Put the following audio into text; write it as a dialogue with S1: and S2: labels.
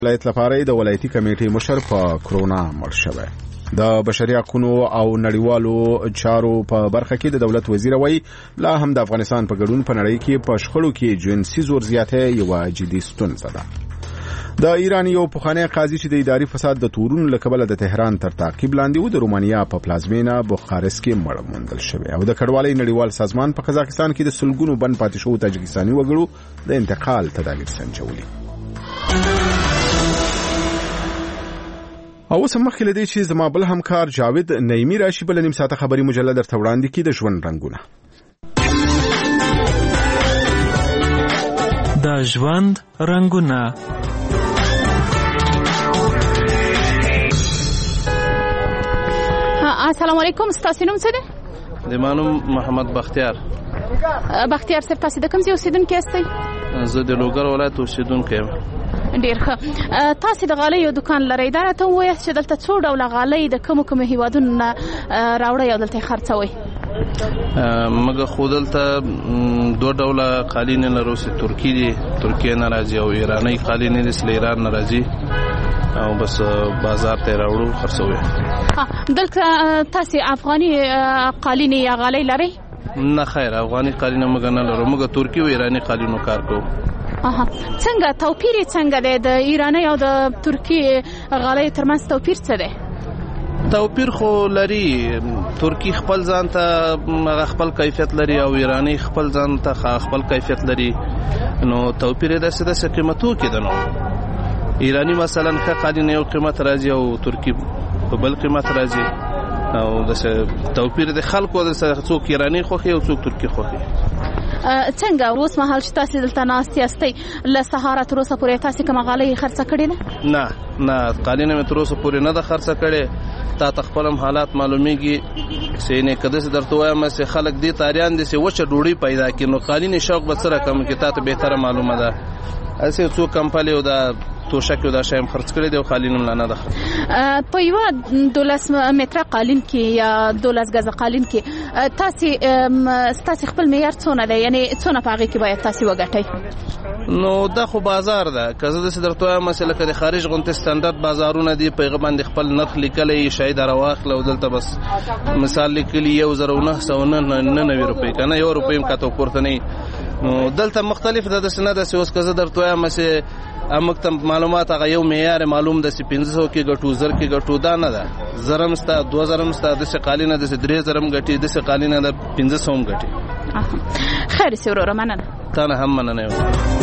S1: ولایت لپاره د ولایتي کمیټې مشر په کرونا مړ شوی. د بشري حقوقو او نړیوالو چارو په برخه کې د دولت وزیر وایي لا هم د افغانستان په ګډون په نړۍ کې په شخړو کې جنسي زور زیاتۍ یوه جدي ستونزه ده. د ایران یو پخوانی قاضي چې د اداري فساد د تورونو له کبله د تهران تر تعقیب لاندې و د رومانیا په پلازمینه بوخارست کې مړ موندل شوی او د کډوالۍ نړیوال سازمان په قزاقستان کې د سلګونو بند پاتې شوو تاجکستاني وګړو د انتقال تدابیر سنجولي. او اوس مخکې له دې چې زما بل همکار جاوید نعیمي راشي بل نیم ساعته خبري مجله درته وړاندې کړي د ژوند رنګونه.
S2: د ژوند رنګونه.
S3: السلام علیکم، ستاسو نوم څه دی؟
S4: د مانوم محمد بختیار.
S3: بختیار صاحب، تاسو د کوم ځای اوسیدونکی یاستئ؟
S4: زه د لوګر ولایت اوسیدونکی یم.
S3: ډیر ښه. تاسو د غالیو دکان لرئ، دا راته ووایاست چې دلته څو ډوله غالۍ د کومو هیوادونو نه راوړئ او دلته یې خرڅوئ؟
S4: موږ خو دلته دوه ډوله قالین لرو چې ترکي دي، ترکیه نه راځي، او ایراني قالین دي چې له ایران نه راځي او بس بازار ته راوړو خرڅوي.
S3: دلته تاسو افغاني قالین یا غالۍ لرئ؟
S4: نه خیر، افغاني قالین موږ نه لرو، موږ ترکی او ایراني قالینو کار کوو.
S3: څنګه توپیر څنګه دی د ایرانی او د ترکی غالۍ ترمنځ توپیر څه دی؟
S4: توپیر خو لري، ترکی خپل ځان ته خپل کیفیت لري او ایرانی خپل ځان ته خپل کیفیت لري، نو توپیر د څه قیمتو کې ده. نو ایرانی مثلا ښه قالین یو قیمت راځي او ترکی په بل قیمت راځي، او د توپیر د خلکو د څوک ایرانی خوښي او څوک ترکی خوښي.
S3: څنګه اوس مهال چې تاسو دلته ناست یاستئ له سهاره تر اوسه پورې تاسو کومه غالۍ خرڅه کړې ده؟
S4: نه قالین مې تر اوسه پورې نه ده خرڅه کړې. تا ته خپل معلومات معلومیږي چې نه کده درته وایم چې خلک دې تاریان دي چې وچه ډوډۍ پیدا کړي، نو قالین شوق به سره کم کې تا ته به تر معلومه ده. اسه څو کمپالی او دا توشک او دا شایم خرڅ کړي دی او قالین نه ده.
S3: په یو 12 متره قالین کې یا 12 غزه قالین کې تاسو خپل معیار څونه دی، یعنی څونه پاغي کې باید تاسو وګټئ؟
S4: نو دا خو بازار ده، کزه د درته مسله کړي خارج غونته سټانډرډ بازارونه دي، پیغام باندې خپل نرخ لیکلې شاید راواخل او دلته بس مثال لیکلی 1999 روپۍ کنه، 1 روپۍ هم کاته پورته نه. نو دلته مختلف ده، د سند د اوس کزه درته مسه امکتم معلومات هغه یو معیار معلوم د 500 کې غټو، زر کې غټو، دا نه ده. زرم ستا 2000 ستا د قالینه د 3000 غټي، د قالینه د 500 غټي.
S3: خیر سي ورور، مننه.
S4: تا نه هم مننه.